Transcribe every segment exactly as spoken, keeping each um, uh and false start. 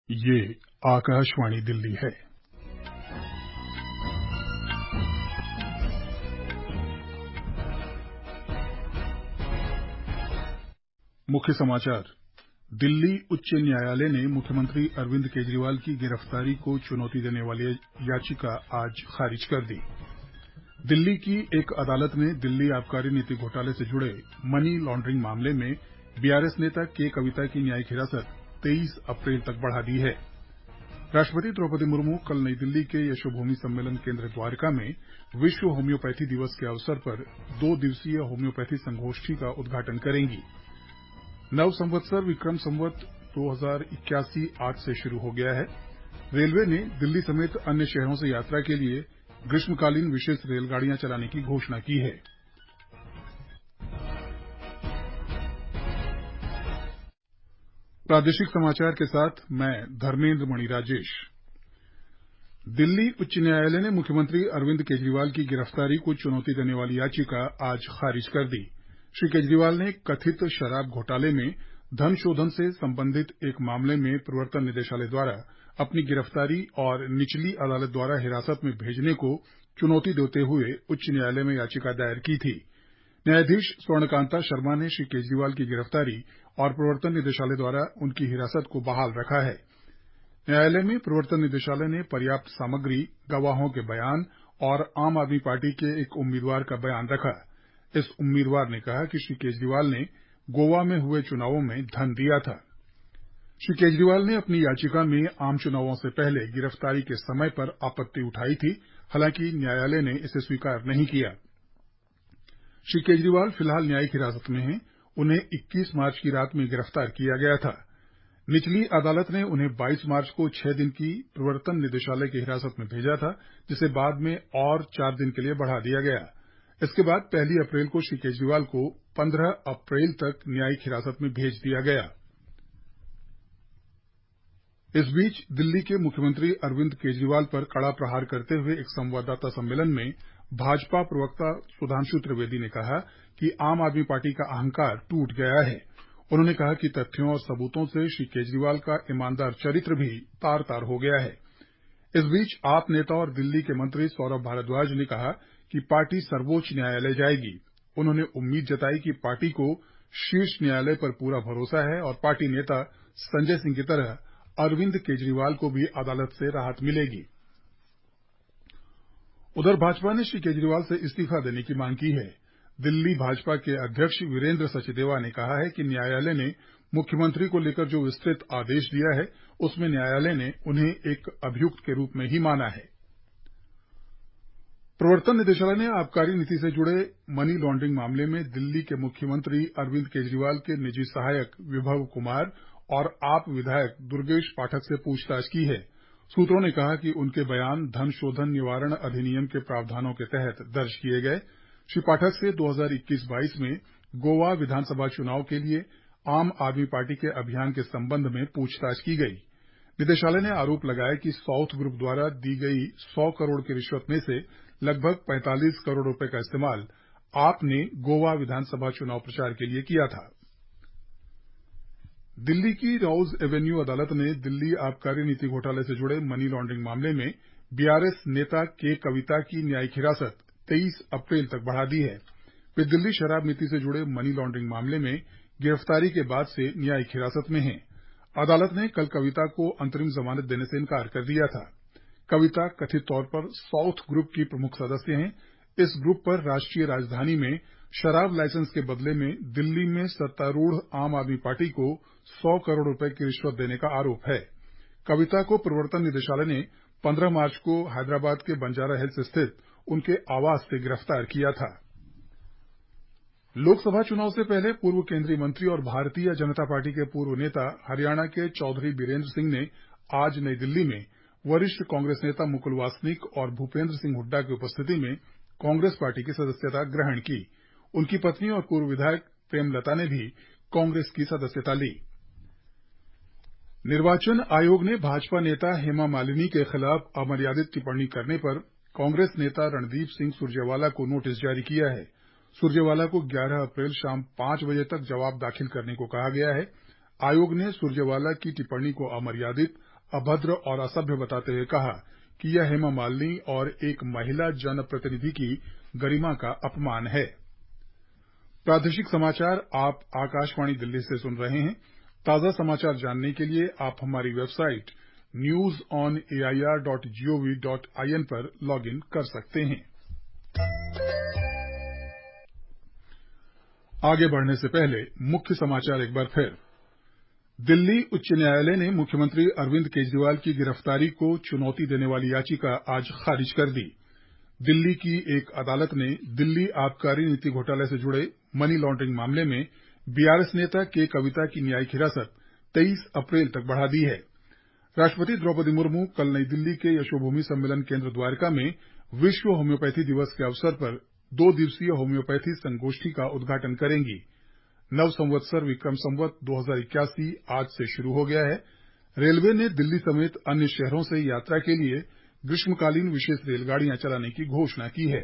ये आकाशवाणी दिल्ली है। मुख्य समाचार। दिल्ली उच्च न्यायालय ने मुख्यमंत्री अरविंद केजरीवाल की गिरफ्तारी को चुनौती देने वाली याचिका आज खारिज कर दी। दिल्ली की एक अदालत ने दिल्ली आबकारी नीति घोटाले से जुड़े मनी लॉन्ड्रिंग मामले में बीआरएस नेता के कविता की न्यायिक हिरासत तेईस अप्रैल तक बढ़ा दी है। राष्ट्रपति द्रौपदी मुर्मू कल नई दिल्ली के यशोभूमि सम्मेलन केंद्र द्वारका में विश्व होम्योपैथी दिवस के अवसर पर दो दिवसीय होम्योपैथी संगोष्ठी का उद्घाटन करेंगी। नव संवत्सर विक्रम संवत दो हजार इक्यासी आज से शुरू हो गया है। रेलवे ने दिल्ली समेत अन्य शहरों से यात्रा के लिए ग्रीष्मकालीन विशेष रेलगाड़ियां चलाने की घोषणा की है। प्रादेशिक समाचार के साथ मैं धर्मेंद्र मणि राजेश। दिल्ली उच्च न्यायालय ने मुख्यमंत्री अरविंद केजरीवाल की गिरफ्तारी को चुनौती देने वाली याचिका आज खारिज कर दी। श्री केजरीवाल ने कथित शराब घोटाले में धन शोधन से संबंधित एक मामले में प्रवर्तन निदेशालय द्वारा अपनी गिरफ्तारी और निचली अदालत द्वारा हिरासत में भेजने को चुनौती देते हुए उच्च न्यायालय में याचिका दायर की थी। न्यायाधीश स्वर्णकांता शर्मा ने श्री केजरीवाल की गिरफ्तारी और प्रवर्तन निदेशालय द्वारा उनकी हिरासत को बहाल रखा है। न्यायालय में प्रवर्तन निदेशालय ने पर्याप्त सामग्री, गवाहों के बयान और आम आदमी पार्टी के एक उम्मीदवार का बयान रखा। इस उम्मीदवार ने कहा कि श्री केजरीवाल ने गोवा में हुए चुनावों में धन दिया था। श्री केजरीवाल ने अपनी याचिका में आम चुनावों से पहले गिरफ्तारी के समय पर आपत्ति उठाई थी, हालांकि न्यायालय ने इसे स्वीकार नहीं किया। श्री केजरीवाल फिलहाल न्यायिक हिरासत में हैं। उन्हें इक्कीस मार्च की रात में गिरफ्तार किया गया था। निचली अदालत ने उन्हें बाईस मार्च को छह दिन की प्रवर्तन निदेशालय की हिरासत में भेजा था, जिसे बाद में और चार दिन के लिए बढ़ा दिया गया। इसके बाद पहली अप्रैल को श्री केजरीवाल को पंद्रह अप्रैल तक न्यायिक हिरासत में भेज दिया गया। इस बीच दिल्ली के मुख्यमंत्री अरविंद केजरीवाल पर कड़ा प्रहार करते हुए एक संवाददाता सम्मेलन में भाजपा प्रवक्ता सुधांशु त्रिवेदी ने कहा कि आम आदमी पार्टी का अहंकार टूट गया है। उन्होंने कहा कि तथ्यों और सबूतों से श्री केजरीवाल का ईमानदार चरित्र भी तार तार हो गया है। इस बीच आप नेता और दिल्ली के मंत्री सौरभ भारद्वाज ने कहा कि पार्टी सर्वोच्च न्यायालय जाएगी। उन्होंने उम्मीद जताई कि पार्टी को शीर्ष न्यायालय पर पूरा भरोसा है और पार्टी नेता संजय सिंह की तरह अरविंद केजरीवाल को भी अदालत से राहत मिलेगी। उधर भाजपा ने श्री केजरीवाल से इस्तीफा देने की मांग की है। दिल्ली भाजपा के अध्यक्ष वीरेंद्र सचदेवा ने कहा है कि न्यायालय ने मुख्यमंत्री को लेकर जो विस्तृत आदेश दिया है, उसमें न्यायालय ने उन्हें एक अभियुक्त के रूप में ही माना है। प्रवर्तन निदेशालय ने आबकारी नीति से जुड़े मनी लॉन्ड्रिंग मामले में दिल्ली के मुख्यमंत्री अरविंद केजरीवाल के निजी सहायक विभव कुमार और आप विधायक दुर्गेश पाठक से पूछताछ की है। सूत्रों ने कहा कि उनके बयान धन शोधन निवारण अधिनियम के प्रावधानों के तहत दर्ज किए गए। श्री पाठक से दो हजार इक्कीस बाईस में गोवा विधानसभा चुनाव के लिए आम आदमी पार्टी के अभियान के संबंध में पूछताछ की गई। निदेशालय ने आरोप लगाया कि साउथ ग्रुप द्वारा दी गई सौ करोड़ की रिश्वत में से लगभग पैंतालीस करोड़ रुपए का इस्तेमाल आपने गोवा विधानसभा चुनाव प्रचार के लिए किया था। दिल्ली की रॉज एवेन्यू अदालत ने दिल्ली आबकारी नीति घोटाले से जुड़े मनी लॉन्ड्रिंग मामले में बीआरएस नेता के कविता की न्यायिक हिरासत तेईस अप्रैल तक बढ़ा दी है। वे दिल्ली शराब नीति से जुड़े मनी लॉन्ड्रिंग मामले में गिरफ्तारी के बाद से न्यायिक हिरासत में हैं। अदालत ने कल कविता को अंतरिम जमानत देने से इनकार कर दिया था। कविता कथित तौर पर साउथ ग्रुप की प्रमुख सदस्य हैं। इस ग्रुप पर राष्ट्रीय राजधानी में शराब लाइसेंस के बदले में दिल्ली में सत्तारूढ़ आम आदमी पार्टी को सौ करोड़ रुपए की रिश्वत देने का आरोप है। कविता को प्रवर्तन निदेशालय ने पंद्रह मार्च को हैदराबाद के बंजारा हिल्स स्थित उनके आवास से गिरफ्तार किया था। लोकसभा चुनाव से पहले पूर्व केंद्रीय मंत्री और भारतीय जनता पार्टी के पूर्व नेता हरियाणा के चौधरी बीरेंद्र सिंह ने आज नई दिल्ली में वरिष्ठ कांग्रेस नेता मुकुल वासनिक और भूपेंद्र सिंह हुड्डा की उपस्थिति में कांग्रेस पार्टी की सदस्यता ग्रहण की। उनकी पत्नी और पूर्व विधायक प्रेमलता ने भी कांग्रेस की सदस्यता ली। निर्वाचन आयोग ने भाजपा नेता हेमा मालिनी के खिलाफ अमर्यादित टिप्पणी करने पर कांग्रेस नेता रणदीप सिंह सुरजेवाला को नोटिस जारी किया है। सुरजेवाला को ग्यारह अप्रैल शाम पांच बजे तक जवाब दाखिल करने को कहा गया है। आयोग ने सुरजेवाला की टिप्पणी को अमर्यादित, अभद्र और असभ्य बताते हुए कहा कि यह हेमा मालिनी और एक महिला जनप्रतिनिधि की गरिमा का अपमान है। प्रादेशिक समाचार आप आकाशवाणी दिल्ली से सुन रहे हैं। ताजा समाचार जानने के लिए आप हमारी website news on A I R dot G O V dot I N पर लॉग इन कर सकते हैं। आगे बढ़ने से पहले मुख्य समाचार एक बार फिर। दिल्ली उच्च न्यायालय ने मुख्यमंत्री अरविंद केजरीवाल की गिरफ्तारी को चुनौती देने वाली याचिका आज खारिज कर दी। दिल्ली की एक अदालत ने दिल्ली आबकारी नीति घोटाले से जुड़े मनी लॉन्ड्रिंग मामले में बीआरएस नेता के कविता की न्यायिक हिरासत तेईस अप्रैल तक बढ़ा दी है। राष्ट्रपति द्रौपदी मुर्मू कल नई दिल्ली के यशोभूमि सम्मेलन केंद्र द्वारका में विश्व होम्योपैथी दिवस के अवसर पर दो दिवसीय होम्योपैथी संगोष्ठी का उद्घाटन करेंगी। नव संवत्सर विक्रम संवत दो हजार इक्यासी आज से शुरू हो गया है। रेलवे ने दिल्ली समेत अन्य शहरों से यात्रा के लिए ग्रीष्मकालीन विशेष रेलगाड़ियां चलाने की घोषणा की है।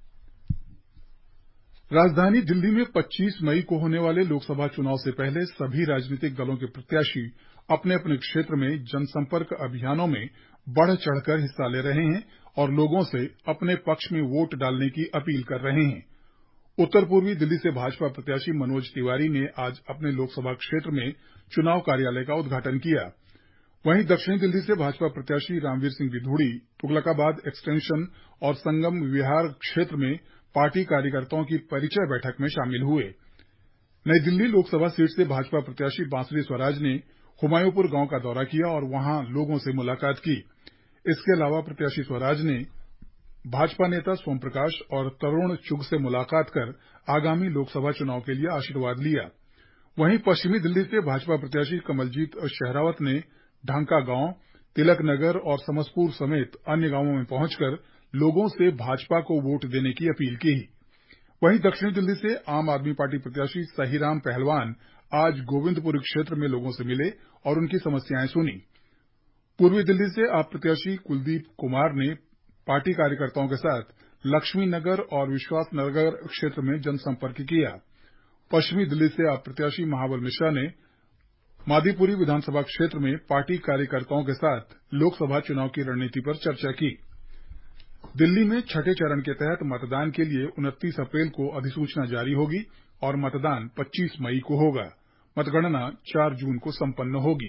राजधानी दिल्ली में पच्चीस मई को होने वाले लोकसभा चुनाव से पहले सभी राजनीतिक दलों के प्रत्याशी अपने अपने क्षेत्र में जनसंपर्क अभियानों में बढ़ चढ़कर हिस्सा ले रहे हैं और लोगों से अपने पक्ष में वोट डालने की अपील कर रहे हैं। उत्तर पूर्वी दिल्ली से भाजपा प्रत्याशी मनोज तिवारी ने आज अपने लोकसभा क्षेत्र में चुनाव कार्यालय का उद्घाटन किया। वहीं दक्षिणी दिल्ली से भाजपा प्रत्याशी रामवीर सिंह विधूड़ी तुगलकाबाद एक्सटेंशन और संगम विहार क्षेत्र में पार्टी कार्यकर्ताओं की परिचय बैठक में शामिल हुए। नई दिल्ली लोकसभा सीट से भाजपा प्रत्याशी बांसुरी स्वराज ने हुमायूंपुर गांव का दौरा किया और वहां लोगों से मुलाकात की। इसके अलावा प्रत्याशी स्वराज ने भाजपा नेता सोम प्रकाश और तरुण चुग से मुलाकात कर आगामी लोकसभा चुनाव के लिए आशीर्वाद लिया। वहीं पश्चिमी दिल्ली से भाजपा प्रत्याशी कमलजीत शेहरावत ने ढांका गांव, तिलक नगर और समसपुर समेत अन्य गांवों में पहुंचकर लोगों से भाजपा को वोट देने की अपील की। वहीं दक्षिणी दिल्ली से आम आदमी पार्टी प्रत्याशी सहीराम पहलवान आज गोविंदपुरी क्षेत्र में लोगों से मिले और उनकी समस्याएं सुनी। पूर्वी दिल्ली से आप प्रत्याशी कुलदीप कुमार ने पार्टी कार्यकर्ताओं के साथ लक्ष्मी नगर और विश्वास नगर क्षेत्र में जनसंपर्क किया। पश्चिमी दिल्ली से आप प्रत्याशी महाबल मिश्रा ने मादीपुरी विधानसभा क्षेत्र में पार्टी कार्यकर्ताओं के साथ लोकसभा चुनाव की रणनीति पर चर्चा की। दिल्ली में छठे चरण के तहत मतदान के लिए उनतीस अप्रैल को अधिसूचना जारी होगी और मतदान पच्चीस मई को होगा। मतगणना चार जून को संपन्न होगी।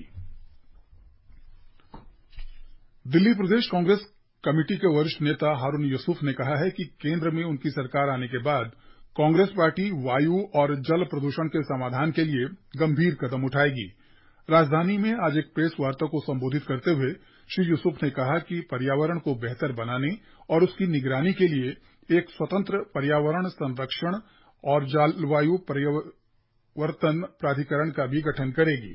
दिल्ली प्रदेश कांग्रेस कमेटी के वरिष्ठ नेता हारून यूसुफ ने कहा है कि केंद्र में उनकी सरकार आने के बाद कांग्रेस पार्टी वायु और जल प्रदूषण के समाधान के लिए गंभीर कदम उठाएगी। राजधानी में आज एक प्रेस वार्ता को संबोधित करते हुए श्री यूसुफ ने कहा कि पर्यावरण को बेहतर बनाने और उसकी निगरानी के लिए एक स्वतंत्र पर्यावरण संरक्षण और जलवायु परिवर्तन प्राधिकरण का भी गठन करेगी।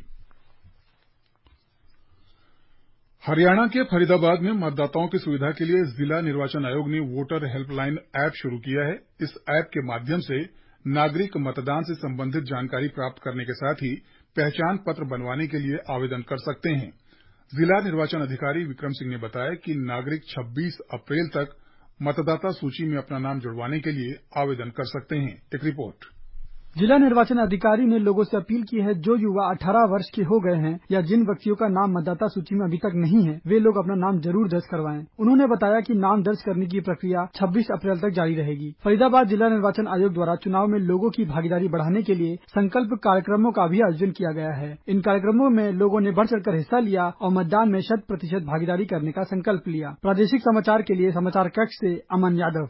हरियाणा के फरीदाबाद में मतदाताओं की सुविधा के लिए जिला निर्वाचन आयोग ने वोटर हेल्पलाइन ऐप शुरू किया है। इस ऐप के माध्यम से नागरिक मतदान से संबंधित जानकारी प्राप्त करने के साथ ही पहचान पत्र बनवाने के लिए आवेदन कर सकते हैं। जिला निर्वाचन अधिकारी विक्रम सिंह ने बताया कि नागरिक छब्बीस अप्रैल तक मतदाता सूची में अपना नाम जुड़वाने के लिए आवेदन कर सकते हैं। एक रिपोर्ट। जिला निर्वाचन अधिकारी ने लोगों से अपील की है जो युवा अठारह वर्ष के हो गए हैं या जिन व्यक्तियों का नाम मतदाता सूची में अभी तक नहीं है वे लोग अपना नाम जरूर दर्ज करवाएं। उन्होंने बताया कि नाम दर्ज करने की प्रक्रिया छब्बीस अप्रैल तक जारी रहेगी। फरीदाबाद जिला निर्वाचन आयोग द्वारा चुनाव में लोगों की भागीदारी बढ़ाने के लिए संकल्प कार्यक्रमों का भी आयोजन किया गया है। इन कार्यक्रमों में लोगों ने बढ़ चढ़कर हिस्सा लिया और मतदान में शत प्रतिशत भागीदारी करने का संकल्प लिया। प्रादेशिक समाचार के लिए समाचार कक्ष से अमन यादव।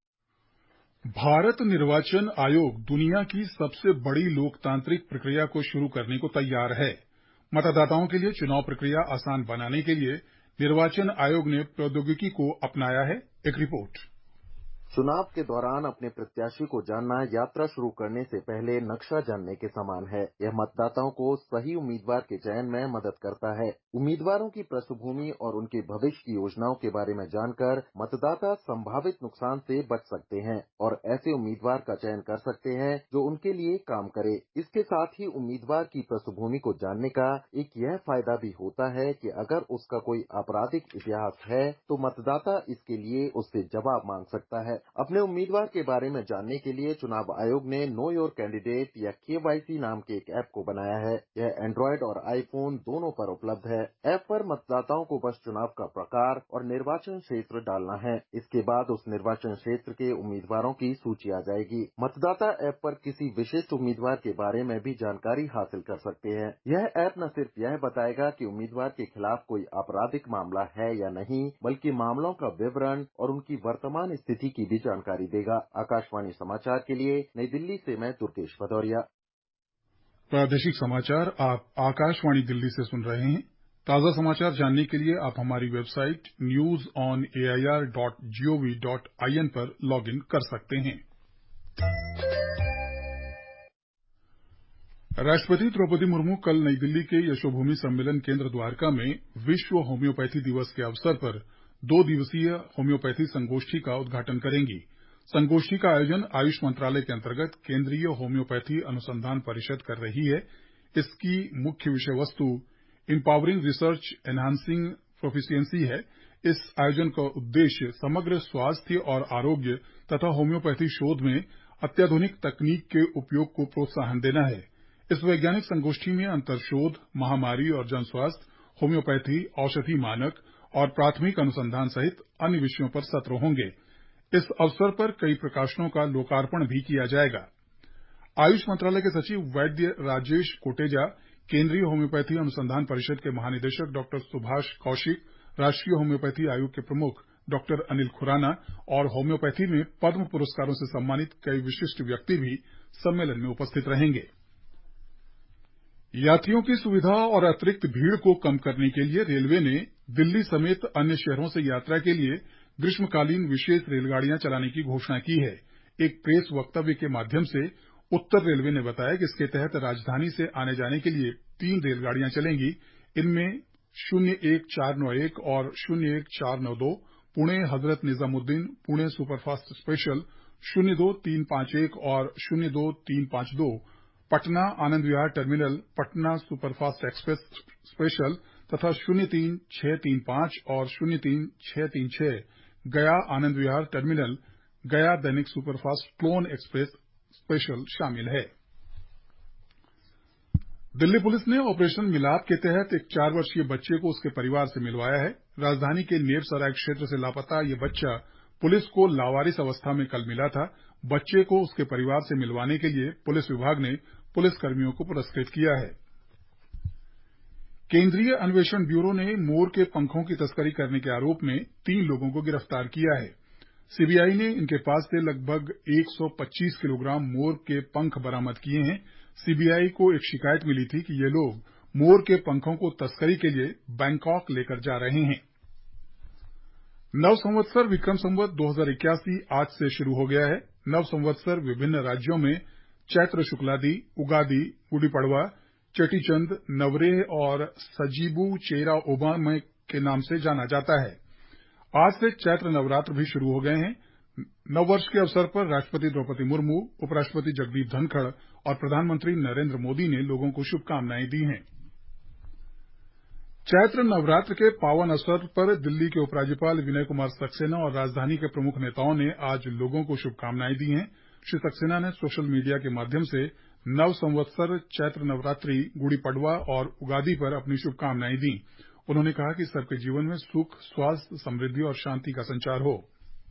भारत निर्वाचन आयोग दुनिया की सबसे बड़ी लोकतांत्रिक प्रक्रिया को शुरू करने को तैयार है। मतदाताओं के लिए चुनाव प्रक्रिया आसान बनाने के लिए निर्वाचन आयोग ने प्रौद्योगिकी को अपनाया है। एक रिपोर्ट। चुनाव के दौरान अपने प्रत्याशी को जानना यात्रा शुरू करने से पहले नक्शा जानने के समान है। यह मतदाताओं को सही उम्मीदवार के चयन में मदद करता है। उम्मीदवारों की पृष्ठभूमि और उनके भविष्य की योजनाओं के बारे में जानकर मतदाता संभावित नुकसान से बच सकते हैं और ऐसे उम्मीदवार का चयन कर सकते हैं जो उनके लिए काम करे। इसके साथ ही उम्मीदवार की पृष्ठभूमि को जानने का एक यह फायदा भी होता है कि अगर उसका कोई आपराधिक इतिहास है तो मतदाता इसके लिए उससे जवाब मांग सकता है। अपने उम्मीदवार के बारे में जानने के लिए चुनाव आयोग ने नो योर कैंडिडेट या केवाईसी नाम के एक ऐप को बनाया है। यह एंड्रॉयड और आईफोन दोनों पर उपलब्ध है। है। ऐप पर मतदाताओं को बस चुनाव का प्रकार और निर्वाचन क्षेत्र डालना है। इसके बाद उस निर्वाचन क्षेत्र के उम्मीदवारों की सूची आ जाएगी। मतदाता ऐप पर किसी विशिष्ट उम्मीदवार के बारे में भी जानकारी हासिल कर सकते हैं। यह ऐप न सिर्फ यह बताएगा कि उम्मीदवार के खिलाफ कोई आपराधिक मामला है या नहीं, बल्कि मामलों का विवरण और उनकी वर्तमान स्थिति की भी जानकारी देगा। आकाशवाणी समाचार के लिए नई दिल्ली से मैं दुर्गेश भदौरिया। प्रादेशिक समाचार आप आकाशवाणी दिल्ली से सुन रहे हैं। ताजा समाचार जानने के लिए आप हमारी website news on A I R dot G O V dot I N पर लॉग इन कर सकते हैं। राष्ट्रपति द्रौपदी मुर्मू कल नई दिल्ली के यशोभूमि सम्मेलन केंद्र द्वारका में विश्व होम्योपैथी दिवस के अवसर पर दो दिवसीय होम्योपैथी संगोष्ठी का उद्घाटन करेंगी। संगोष्ठी का आयोजन आयुष मंत्रालय के अंतर्गत केंद्रीय होम्योपैथी अनुसंधान परिषद कर रही है। इसकी मुख्य विषय वस्तु इंपावरिंग रिसर्च एनहांसिंग प्रोफिशिएंसी है। इस आयोजन का उद्देश्य समग्र स्वास्थ्य और आरोग्य तथा होम्योपैथी शोध में अत्याधुनिक तकनीक के उपयोग को प्रोत्साहन देना है। इस वैज्ञानिक संगोष्ठी में अंतरशोध, महामारी और जन स्वास्थ्य, होम्योपैथी, औषधि मानक और प्राथमिक अनुसंधान सहित अन्य विषयों पर सत्र होंगे। इस अवसर पर कई प्रकाशनों का लोकार्पण भी किया जाएगा। आयुष मंत्रालय के सचिव वैद्य राजेश कोटेजा, केंद्रीय होम्योपैथी अनुसंधान परिषद के महानिदेशक डॉक्टर सुभाष कौशिक, राष्ट्रीय होम्योपैथी आयोग के प्रमुख डॉक्टर अनिल खुराना और होम्योपैथी में पद्म पुरस्कारों से सम्मानित कई विशिष्ट व्यक्ति भी सम्मेलन में उपस्थित रहेंगे। यात्रियों की सुविधा और अतिरिक्त भीड़ को कम करने के लिए रेलवे ने दिल्ली समेत अन्य शहरों से यात्रा के लिए ग्रीष्मकालीन विशेष रेलगाड़ियां चलाने की घोषणा की है। एक प्रेस वक्तव्य के माध्यम से उत्तर रेलवे ने बताया कि इसके तहत राजधानी से आने जाने के लिए तीन रेलगाड़ियां चलेंगी। इनमें शून्य एक चार नौ एक और शून्य एक चार नौ दो, पुणे हजरत निजामुद्दीन पुणे सुपरफास्ट स्पेशल शून्य दो तीन पांच एक और शून्य दो तीन पांच दो, Patna Anand Vihar terminal Patna superfast express special तथा शून्य तीन छह तीन पांच और शून्य तीन छह तीन छह, गया आनंद विहार टर्मिनल गया दैनिक सुपरफास्ट क्लोन एक्सप्रेस स्पेशल शामिल है। दिल्ली पुलिस ने ऑपरेशन मिलाप के तहत एक चार वर्षीय बच्चे को उसके परिवार से मिलवाया है। राजधानी के नेब सराय क्षेत्र से लापता ये बच्चा पुलिस को लावारिस अवस्था में कल मिला था। बच्चे को उसके परिवार से मिलवाने के लिए पुलिस विभाग ने पुलिसकर्मियों को पुरस्कृत किया है। केंद्रीय अन्वेषण ब्यूरो ने मोर के पंखों की तस्करी करने के आरोप में तीन लोगों को गिरफ्तार किया है। सीबीआई ने इनके पास से लगभग एक सौ पच्चीस किलोग्राम मोर के पंख बरामद किए हैं। सीबीआई को एक शिकायत मिली थी कि ये लोग मोर के पंखों को तस्करी के लिए बैंकॉक लेकर जा रहे हैं। नव संवत्सर विक्रम संवत दो हजार इक्यासी आज से शुरू हो गया है। नव संवत्सर विभिन्न राज्यों में चैत्र शुक्लादि, उगादि, गुड़ी पड़वा, चेटीचंद, नवरेह और सजीबू चेरा ओबाम के नाम से जाना जाता है। आज से चैत्र नवरात्र भी शुरू हो गए हैं। नववर्ष के अवसर पर राष्ट्रपति द्रौपदी मुर्मू, उपराष्ट्रपति जगदीप धनखड़ और प्रधानमंत्री नरेंद्र मोदी ने लोगों को शुभकामनाएं दी हैं। चैत्र नवरात्र के पावन अवसर पर दिल्ली के उपराज्यपाल विनय कुमार सक्सेना और राजधानी के प्रमुख नेताओं ने आज लोगों को शुभकामनाएं दी हैं। श्री सक्सेना ने सोशल मीडिया के माध्यम से नव संवत्सर, चैत्र नवरात्रि, गुड़ी पड़वा और उगादी पर अपनी शुभकामनाएं दी। उन्होंने कहा कि सबके जीवन में सुख, स्वास्थ्य, समृद्धि और शांति का संचार हो।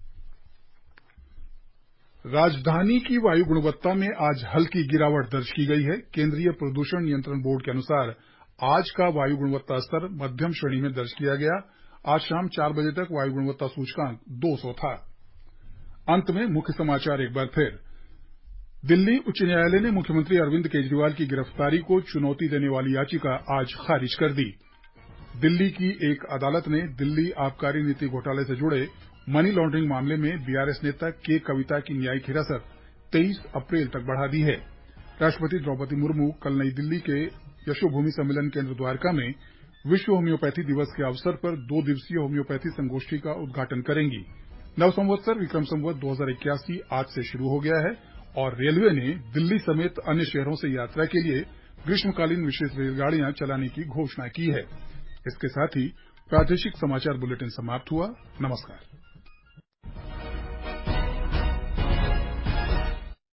राजधानी की वायु गुणवत्ता में आज हल्की गिरावट दर्ज की गई है। केंद्रीय प्रदूषण नियंत्रण बोर्ड के अनुसार आज का वायु गुणवत्ता स्तर मध्यम श्रेणी में दर्ज किया गया। आज शाम चार बजे तक वायु गुणवत्ता सूचकांक दो सौ था। अंत में मुख्य समाचार एक बार फिर। दिल्ली उच्च न्यायालय ने मुख्यमंत्री अरविंद केजरीवाल की गिरफ्तारी को चुनौती देने वाली याचिका आज खारिज कर दी। दिल्ली की एक अदालत ने दिल्ली आबकारी नीति घोटाले से जुड़े मनी लॉन्ड्रिंग मामले में बीआरएस नेता के कविता की न्यायिक हिरासत तेईस अप्रैल तक बढ़ा दी है। राष्ट्रपति द्रौपदी मुर्मू कल नई दिल्ली के यशोभूमि सम्मेलन केंद्र द्वारका में विश्व होम्योपैथी दिवस के अवसर पर दो दिवसीय होम्योपैथी संगोष्ठी का उद्घाटन करेंगी। नव संवत्सर विक्रम संवत दो हजार इक्यासी आज से शुरू हो गया है और रेलवे ने दिल्ली समेत अन्य शहरों से यात्रा के लिए ग्रीष्मकालीन विशेष रेलगाड़ियां चलाने की घोषणा की है। इसके साथ ही प्रादेशिक समाचार बुलेटिन समाप्त हुआ। नमस्कार।